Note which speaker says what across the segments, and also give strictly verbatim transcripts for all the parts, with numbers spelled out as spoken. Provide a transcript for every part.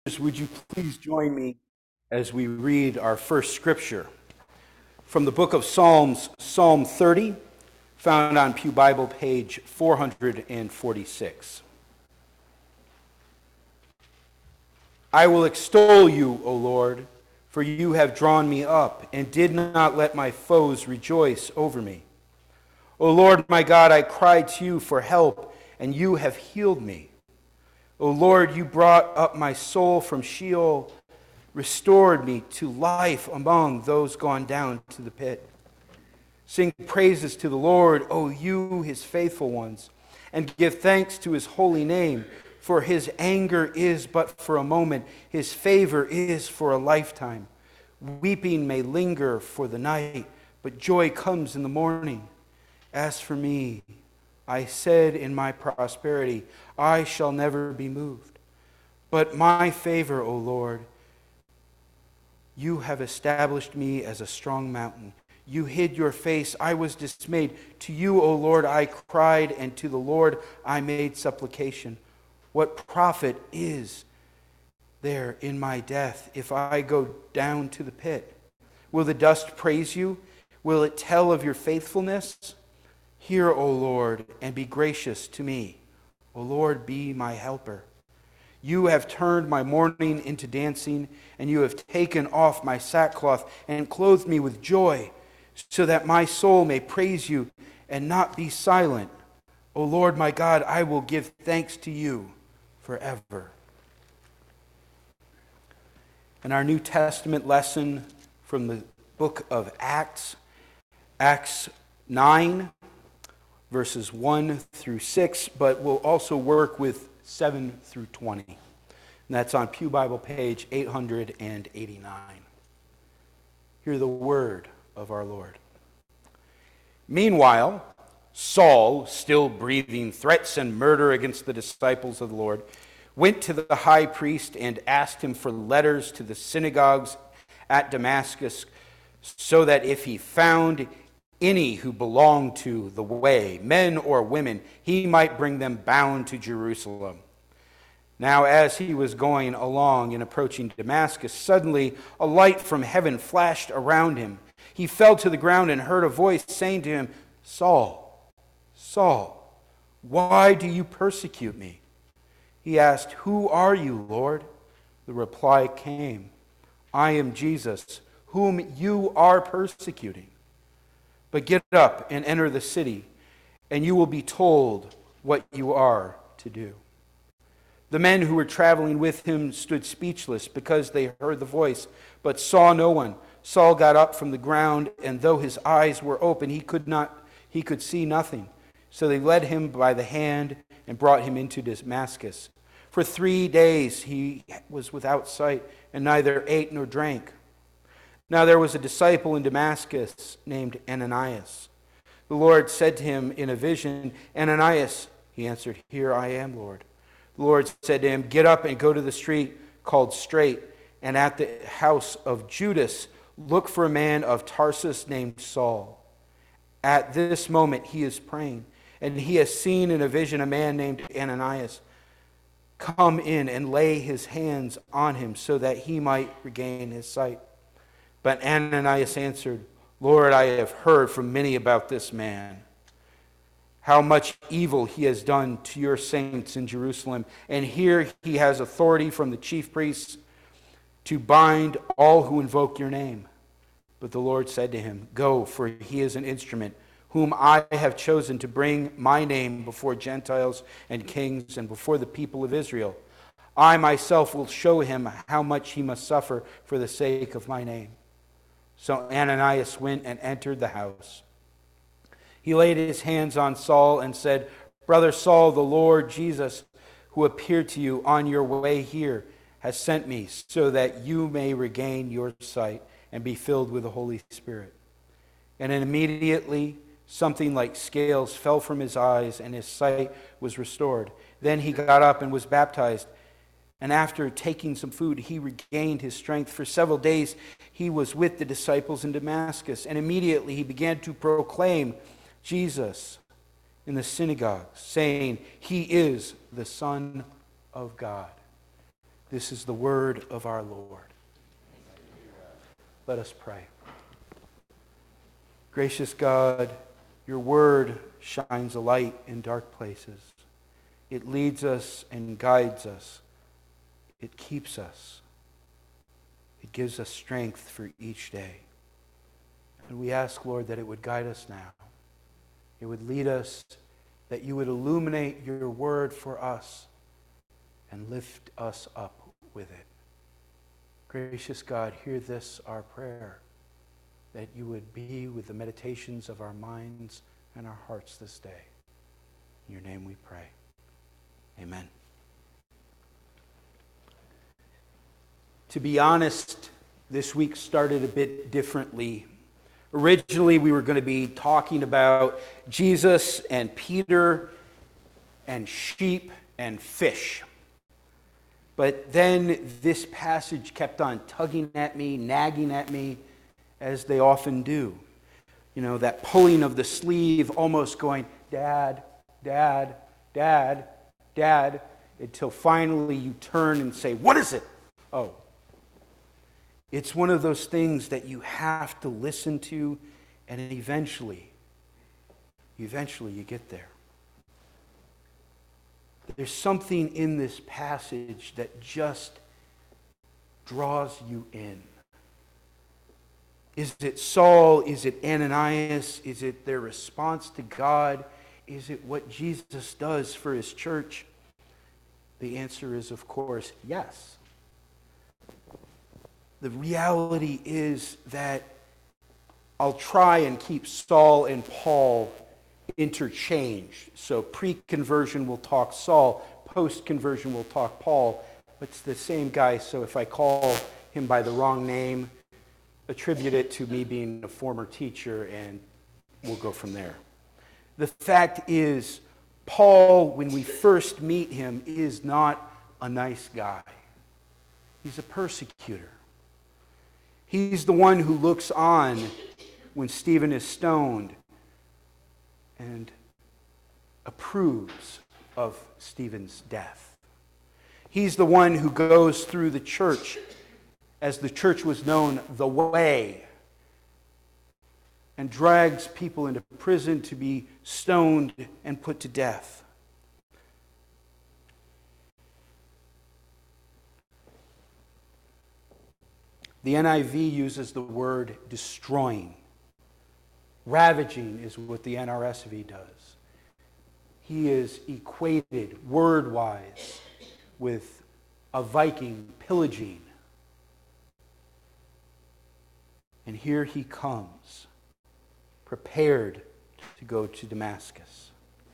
Speaker 1: Would you please join me as we read our first scripture from the book of Psalms, Psalm thirty, found on Pew Bible page four hundred forty-six. I will extol you, O Lord, for you have drawn me up and did not let my foes rejoice over me. O Lord my God, I cried to you for help, and you have healed me. O Lord, you brought up my soul from Sheol, restored me to life among those gone down to the pit. Sing praises to the Lord, O you, his faithful ones, and give thanks to his holy name, for his anger is but for a moment, his favor is for a lifetime. Weeping may linger for the night, but joy comes in the morning. As for me, I said in my prosperity, I shall never be moved. But my favor, O Lord, you have established me as a strong mountain. You hid your face, I was dismayed. To you, O Lord, I cried, and to the Lord I made supplication. What profit is there in my death if I go down to the pit? Will the dust praise you? Will it tell of your faithfulness? Hear, O Lord, and be gracious to me. O Lord, be my helper. You have turned my mourning into dancing, and you have taken off my sackcloth and clothed me with joy, so that my soul may praise you and not be silent. O Lord my God, I will give thanks to you forever. And our New Testament lesson from the book of Acts, Acts nine, verses one through six, but we'll also work with seven through twenty. And that's on Pew Bible page eight hundred eighty-nine. Hear the word of our Lord. Meanwhile, Saul, still breathing threats and murder against the disciples of the Lord, went to the high priest and asked him for letters to the synagogues at Damascus, so that if he found any who belonged to the way, men or women, he might bring them bound to Jerusalem. Now, as he was going along and approaching Damascus, suddenly a light from heaven flashed around him. He fell to the ground and heard a voice saying to him, Saul, Saul, why do you persecute me? He asked, Who are you, Lord? The reply came, I am Jesus, whom you are persecuting. But get up and enter the city, and you will be told what you are to do. The men who were traveling with him stood speechless because they heard the voice, but saw no one. Saul got up from the ground, and though his eyes were open, he could not, he could see nothing. So they led him by the hand and brought him into Damascus. For three days he was without sight, and neither ate nor drank. Now there was a disciple in Damascus named Ananias. The Lord said to him in a vision, Ananias. He answered, Here I am, Lord. The Lord said to him, Get up and go to the street called Straight, and at the house of Judas, look for a man of Tarsus named Saul. At this moment he is praying, and he has seen in a vision a man named Ananias come in and lay his hands on him so that he might regain his sight. But Ananias answered, Lord, I have heard from many about this man, how much evil he has done to your saints in Jerusalem. And here he has authority from the chief priests to bind all who invoke your name. But the Lord said to him, Go, for he is an instrument whom I have chosen to bring my name before Gentiles and kings and before the people of Israel. I myself will show him how much he must suffer for the sake of my name. So Ananias went and entered the house. He laid his hands on Saul and said, Brother Saul, the Lord Jesus, who appeared to you on your way here, has sent me so that you may regain your sight and be filled with the Holy Spirit. And immediately something like scales fell from his eyes, and his sight was restored. Then he got up and was baptized. And after taking some food, he regained his strength. For several days he was with the disciples in Damascus, and immediately he began to proclaim Jesus in the synagogue, saying, He is the Son of God. This is the word of our Lord. Let us pray. Gracious God, your word shines a light in dark places. It leads us and guides us. It keeps us. It gives us strength for each day. And we ask, Lord, that it would guide us now. It would lead us, that you would illuminate your word for us and lift us up with it. Gracious God, hear this, our prayer, that you would be with the meditations of our minds and our hearts this day. In your name we pray. Amen. To be honest, this week started a bit differently. Originally, we were going to be talking about Jesus and Peter and sheep and fish. But then this passage kept on tugging at me, nagging at me, as they often do. You know, that pulling of the sleeve, almost going, Dad, Dad, Dad, Dad, until finally you turn and say, what is it? Oh. It's one of those things that you have to listen to, and eventually, eventually you get there. There's something in this passage that just draws you in. Is it Saul? Is it Ananias? Is it their response to God? Is it what Jesus does for his church? The answer is, of course, yes. The reality is that I'll try and keep Saul and Paul interchanged. So pre-conversion we'll talk Saul, post-conversion we'll talk Paul, but it's the same guy, so if I call him by the wrong name, attribute it to me being a former teacher, and we'll go from there. The fact is, Paul, when we first meet him, is not a nice guy. He's a persecutor. He's the one who looks on when Stephen is stoned and approves of Stephen's death. He's the one who goes through the church, as the church was known, the way, and drags people into prison to be stoned and put to death. The N I V uses the word destroying. Ravaging is what the N R S V does. He is equated word-wise with a Viking pillaging. And here he comes, prepared to go to Damascus.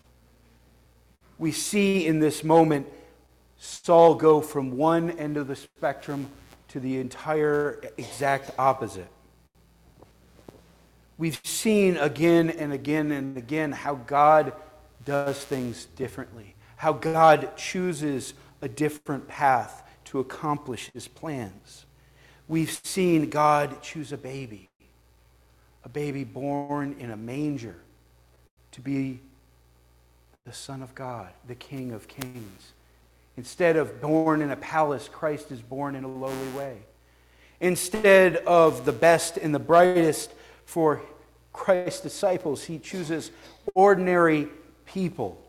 Speaker 1: We see in this moment Saul go from one end of the spectrum to the entire exact opposite. We've seen again and again and again how God does things differently, how God chooses a different path to accomplish his plans. We've seen God choose a baby, a baby born in a manger, to be the Son of God, the King of Kings. Instead of born in a palace, Christ is born in a lowly way. Instead of the best and the brightest for Christ's disciples, he chooses ordinary people.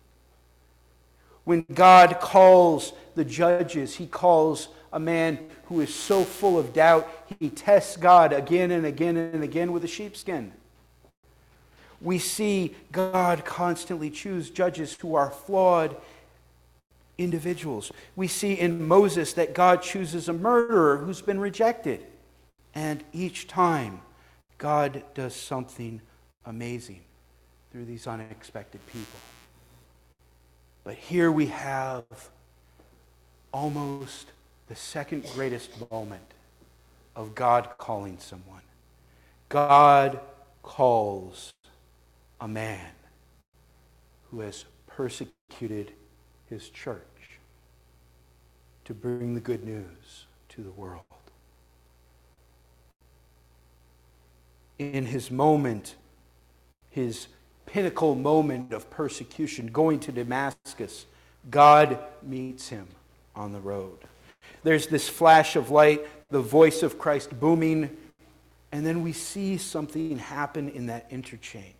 Speaker 1: When God calls the judges, he calls a man who is so full of doubt, he tests God again and again and again with a sheepskin. We see God constantly choose judges who are flawed individuals. We see in Moses that God chooses a murderer who's been rejected. And each time, God does something amazing through these unexpected people. But here we have almost the second greatest moment of God calling someone. God calls a man who has persecuted his church to bring the good news to the world. In his moment, his pinnacle moment of persecution, going to Damascus, God meets him on the road. There's this flash of light, the voice of Christ booming, and then we see something happen in that interchange.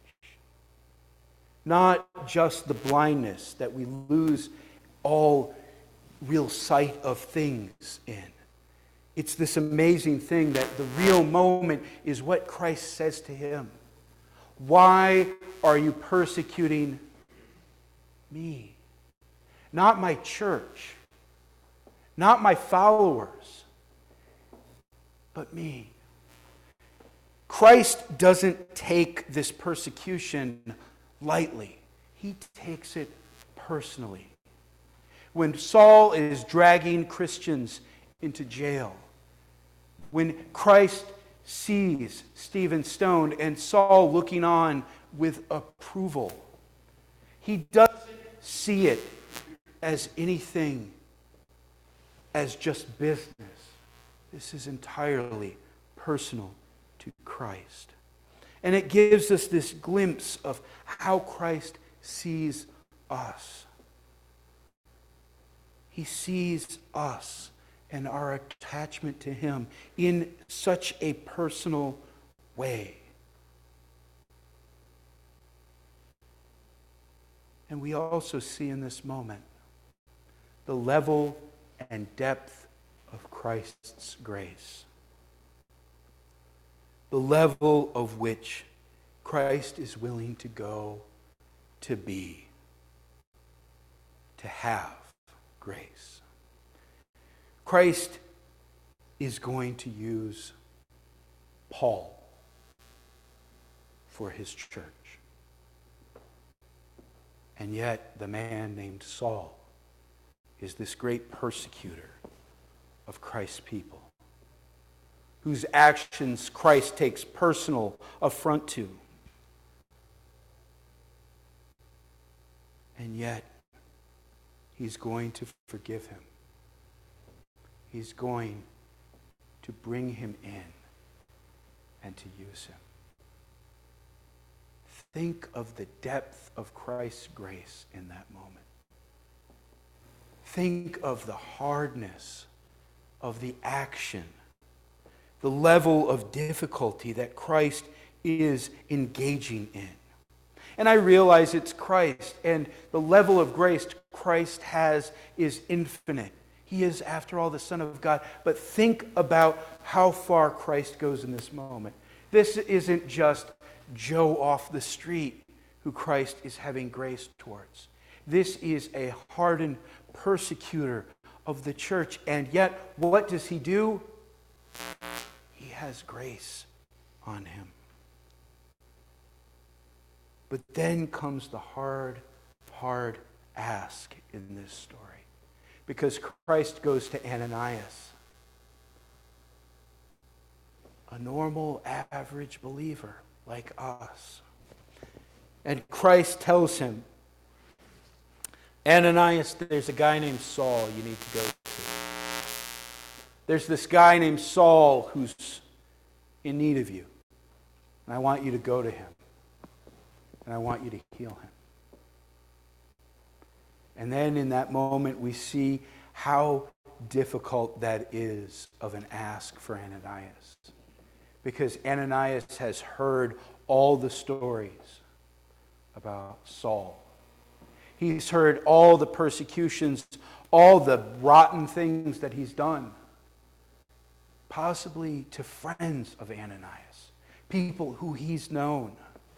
Speaker 1: Not just the blindness that we lose all real sight of things in. It's this amazing thing that the real moment is what Christ says to him. Why are you persecuting me? Not my church, not my followers, but me. Christ doesn't take this persecution lightly. He takes it personally. When Saul is dragging Christians into jail, when Christ sees Stephen stoned and Saul looking on with approval, he doesn't see it as anything, as just business. This is entirely personal to Christ. And it gives us this glimpse of how Christ sees us. He sees us and our attachment to him in such a personal way. And we also see in this moment the level and depth of Christ's grace. The level of which Christ is willing to go to be, to have grace. Christ is going to use Paul for his church. And yet the man named Saul is this great persecutor of Christ's people, whose actions Christ takes personal affront to. And yet, he's going to forgive him. He's going to bring him in and to use him. Think of the depth of Christ's grace in that moment. Think of the hardness of the action, the level of difficulty that Christ is engaging in. And I realize it's Christ, and the level of grace Christ has is infinite. He is, after all, the Son of God. But think about how far Christ goes in this moment. This isn't just Joe off the street who Christ is having grace towards. This is a hardened persecutor of the church. And yet, what does he do? He has grace on him. But then comes the hard, hard ask in this story. Because Christ goes to Ananias, a normal, average believer like us. And Christ tells him, Ananias, there's a guy named Saul you need to go to. There's this guy named Saul who's in need of you. And I want you to go to him. And I want you to heal him. And then in that moment we see how difficult that is of an ask for Ananias. Because Ananias has heard all the stories about Saul. He's heard all the persecutions, all the rotten things that he's done. Possibly to friends of Ananias, people who he's known.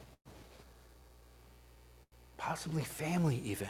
Speaker 1: Possibly family even.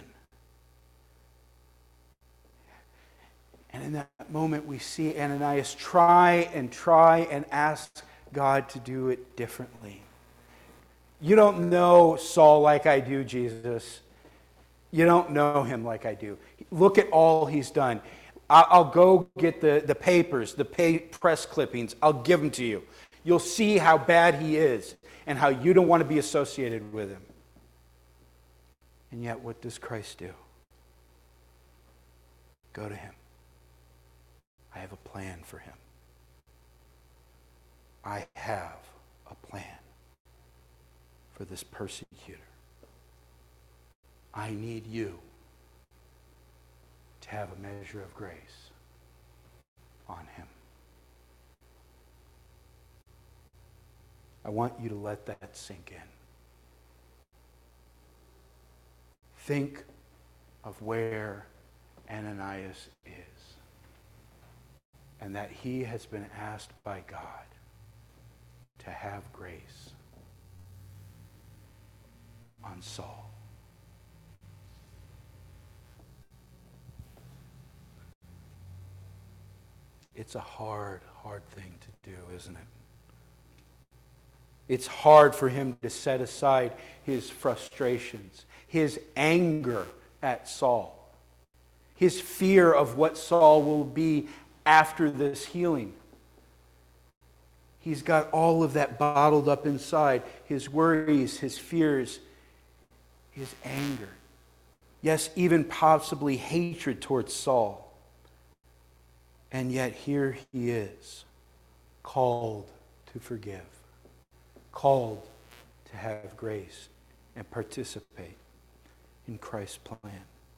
Speaker 1: And in that moment we see Ananias try and try and ask God to do it differently. You don't know Saul like I do, Jesus. You don't know him like I do. Look at all he's done. I'll go get the, the papers, the pay, press clippings. I'll give them to you. You'll see how bad he is and how you don't want to be associated with him. And yet, what does Christ do? Go to him. I have a plan for him. I have a plan for this persecutor. I need you to have a measure of grace. I want you to let that sink in. Think of where Ananias is, and that he has been asked by God to have grace on Saul. It's a hard, hard thing to do, isn't it? It's hard for him to set aside his frustrations, his anger at Saul, his fear of what Saul will be after this healing. He's got all of that bottled up inside, his worries, his fears, his anger. Yes, even possibly hatred towards Saul. And yet here he is, called to forgive, called to have grace and participate in Christ's plan.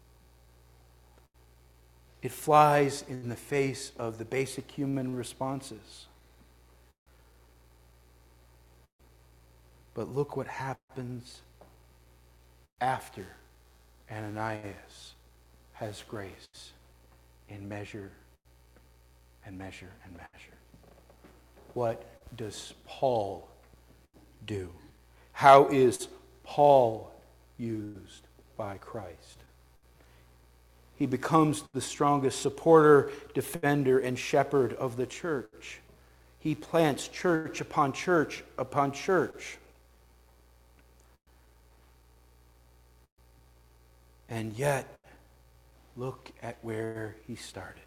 Speaker 1: It flies in the face of the basic human responses. But look what happens after Ananias has grace in measure and measure and measure. What does Paul do? How is Paul used by Christ? He becomes the strongest supporter, defender, and shepherd of the church. He plants church upon church upon church. And yet, look at where he started.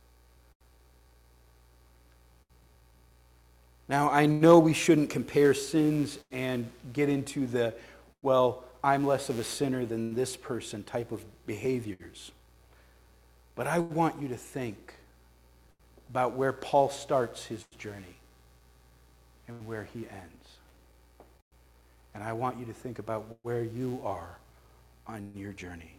Speaker 1: Now, I know we shouldn't compare sins and get into the, well, I'm less of a sinner than this person type of behaviors. But I want you to think about where Paul starts his journey and where he ends. And I want you to think about where you are on your journey.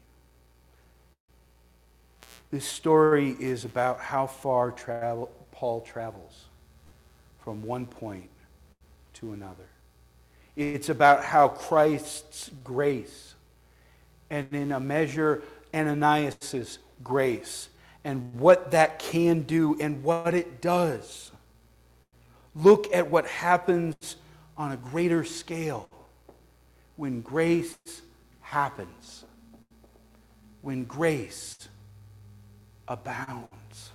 Speaker 1: This story is about how far travel, Paul travels from one point to another. It's about how Christ's grace, and in a measure Ananias' grace, and what that can do and what it does. Look at what happens on a greater scale when grace happens, when grace abounds.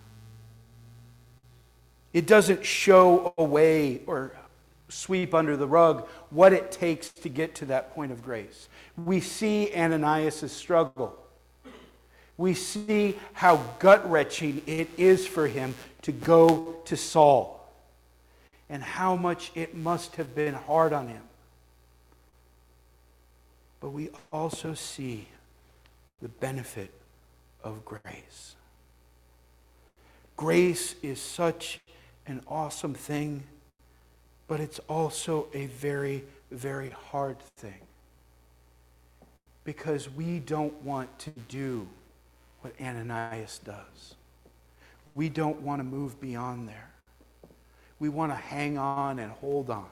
Speaker 1: It doesn't show away or sweep under the rug what it takes to get to that point of grace. We see Ananias' struggle. We see how gut-wrenching it is for him to go to Saul, and how much it must have been hard on him. But we also see the benefit of grace. Grace is such an awesome thing, but it's also a very, very hard thing. Because we don't want to do what Ananias does. We don't want to move beyond there. We want to hang on and hold on.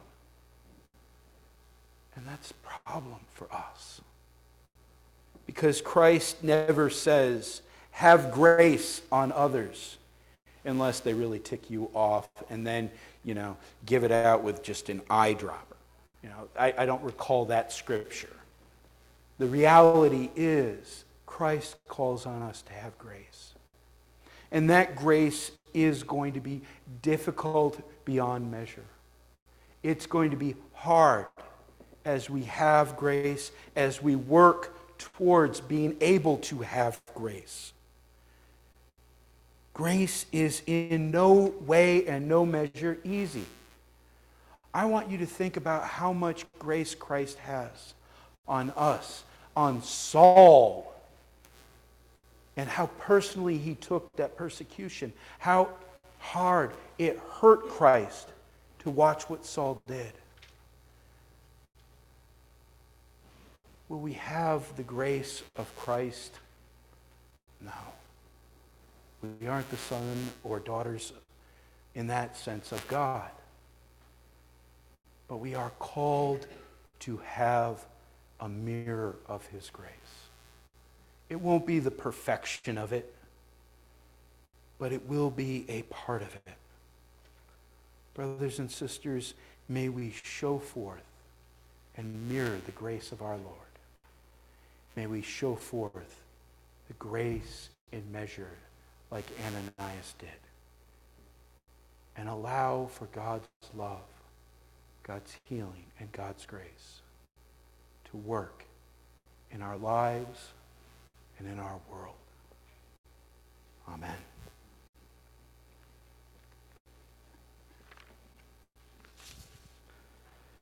Speaker 1: And that's a problem for us. Because Christ never says, have grace on others, unless they really tick you off, and then, you know, give it out with just an eyedropper. You know, I, I don't recall that scripture. The reality is, Christ calls on us to have grace. And that grace is going to be difficult beyond measure. It's going to be hard as we have grace, as we work towards being able to have grace. Grace is in no way and no measure easy. I want you to think about how much grace Christ has on us, on Saul, and how personally he took that persecution, how hard it hurt Christ to watch what Saul did. Will we have the grace of Christ? No. We aren't the son or daughters in that sense of God. but we are called to have a mirror of his grace. It won't be the perfection of it, but it will be a part of it. Brothers and sisters, may we show forth and mirror the grace of our Lord. May we show forth the grace in measure like Ananias did. And allow for God's love, God's healing, and God's grace to work in our lives and in our world. Amen.